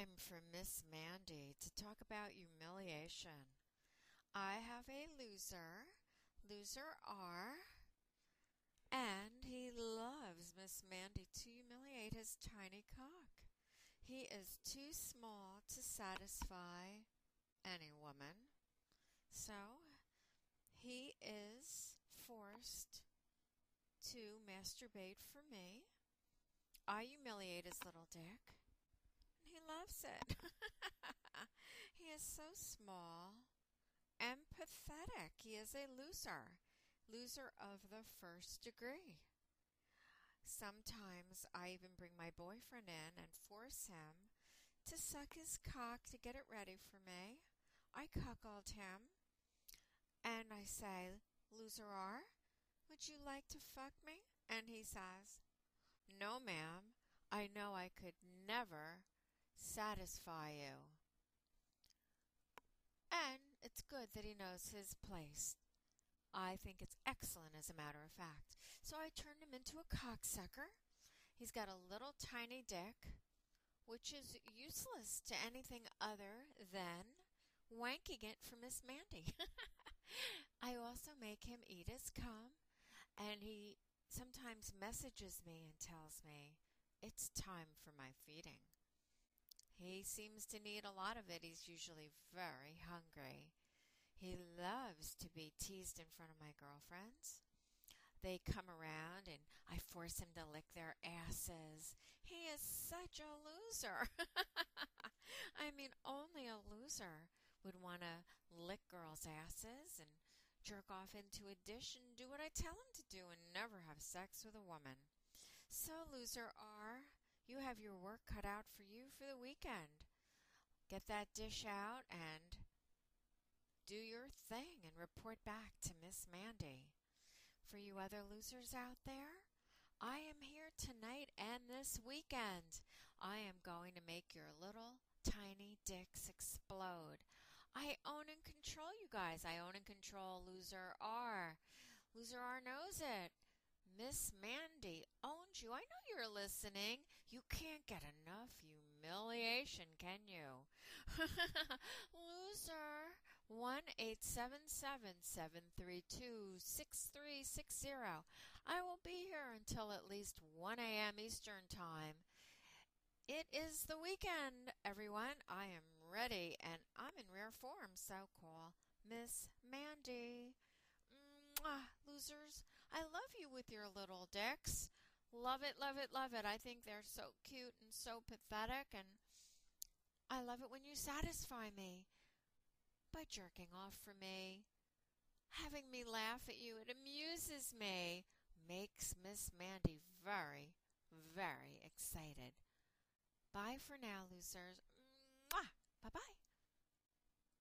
time for Miss Mandy to talk about humiliation. I have a loser R, and he loves Miss Mandy to humiliate his tiny cock. He is too small to satisfy any woman, so he is forced to masturbate for me. I humiliate his little dick. He loves it. He is so small and pathetic. He is a loser. Loser of the first degree. Sometimes I even bring my boyfriend in and force him to suck his cock to get it ready for me. I cuckold him and I say, "Loser R, would you like to fuck me?" And he says, "No, ma'am. I know I could never satisfy you." And it's good that he knows his place. I think it's excellent, as a matter of fact. So I turned him into a cocksucker. He's got a little tiny dick, which is useless to anything other than wanking it for Miss Mandy. I also make him eat his cum, and he sometimes messages me and tells me it's time for my feeding. He seems to need a lot of it. He's usually very hungry. He loves to be teased in front of my girlfriends. They come around and I force him to lick their asses. He is such a loser. I mean, only a loser would want to lick girls' asses and jerk off into a dish and do what I tell him to do and never have sex with a woman. So, loser R, you have your work cut out for you for the weekend. Get that dish out and do your thing and report back to Miss Mandy. For you other losers out there, I am here tonight and this weekend. I am going to make your little tiny dicks explode. I own and control you guys. I own and control Loser R. Loser R knows it. Miss Mandy owns you. I know you're listening. You can't get enough humiliation, can you? Loser 1-877-732-6360. I will be here until at least 1 a.m. Eastern Time. It is the weekend, everyone. I am ready, and I'm in rare form, so call Miss Mandy. Mwah, losers, I love you with your little dicks. Love it, love it, love it. I think they're so cute and so pathetic, and I love it when you satisfy me by jerking off for me, having me laugh at you. It amuses me, makes Miss Mandy very, very excited. Bye for now, losers. Mwah! Bye-bye.